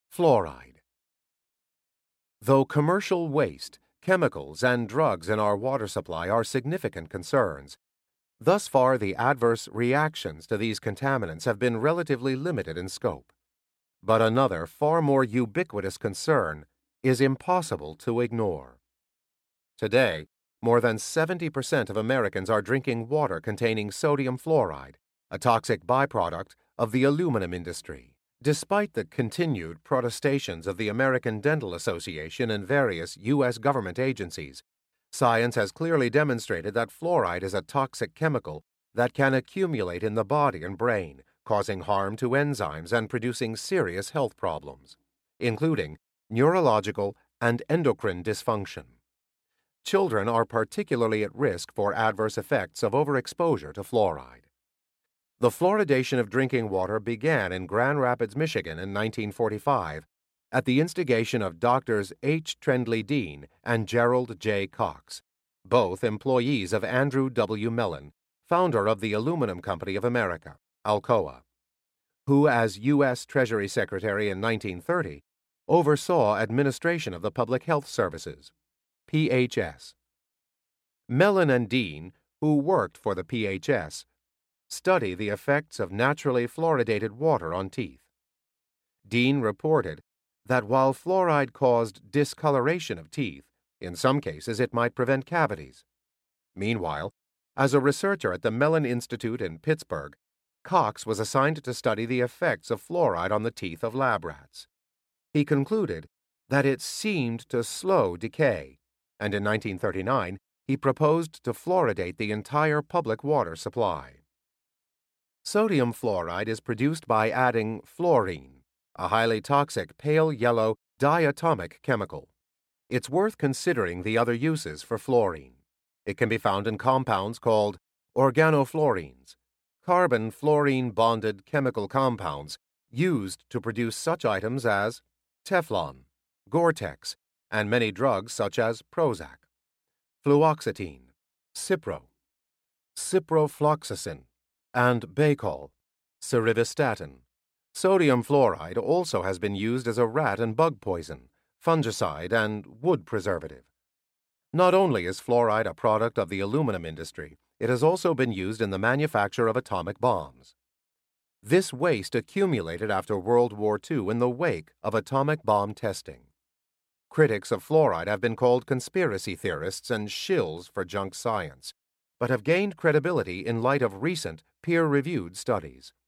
Fluoride. Though commercial waste, chemicals, and drugs in our water supply are significant concerns, thus far the adverse reactions to these contaminants have been relatively limited in scope. But another, far more ubiquitous concern is impossible to ignore. Today, more than 70% of Americans are drinking water containing sodium fluoride, a toxic byproduct of the aluminum industry. Despite the continued protestations of the American Dental Association and various U.S. government agencies, science has clearly demonstrated that fluoride is a toxic chemical that can accumulate in the body and brain, causing harm to enzymes and producing serious health problems, including neurological and endocrine dysfunction. Children are particularly at risk for adverse effects of overexposure to fluoride. The fluoridation of drinking water began in Grand Rapids, Michigan in 1945 at the instigation of Doctors H. Trendley Dean and Gerald J. Cox, both employees of Andrew W. Mellon, founder of the Aluminum Company of America, Alcoa, who, as U.S. Treasury Secretary in 1930, oversaw administration of the Public Health Services, PHS. Mellon and Dean, who worked for the PHS, study the effects of naturally fluoridated water on teeth. Dean reported that while fluoride caused discoloration of teeth, in some cases it might prevent cavities. Meanwhile, as a researcher at the Mellon Institute in Pittsburgh, Cox was assigned to study the effects of fluoride on the teeth of lab rats. He concluded that it seemed to slow decay, and in 1939 he proposed to fluoridate the entire public water supply. Sodium fluoride is produced by adding fluorine, a highly toxic pale yellow diatomic chemical. It's worth considering the other uses for fluorine. It can be found in compounds called organofluorines, carbon-fluorine-bonded chemical compounds used to produce such items as Teflon, Gore-Tex, and many drugs such as Prozac, fluoxetine, Cipro, ciprofloxacin, and Baycol, cerivastatin. Sodium fluoride also has been used as a rat and bug poison, fungicide, and wood preservative. Not only is fluoride a product of the aluminum industry, it has also been used in the manufacture of atomic bombs. This waste accumulated after World War II in the wake of atomic bomb testing. Critics of fluoride have been called conspiracy theorists and shills for junk science, but have gained credibility in light of recent peer-reviewed studies.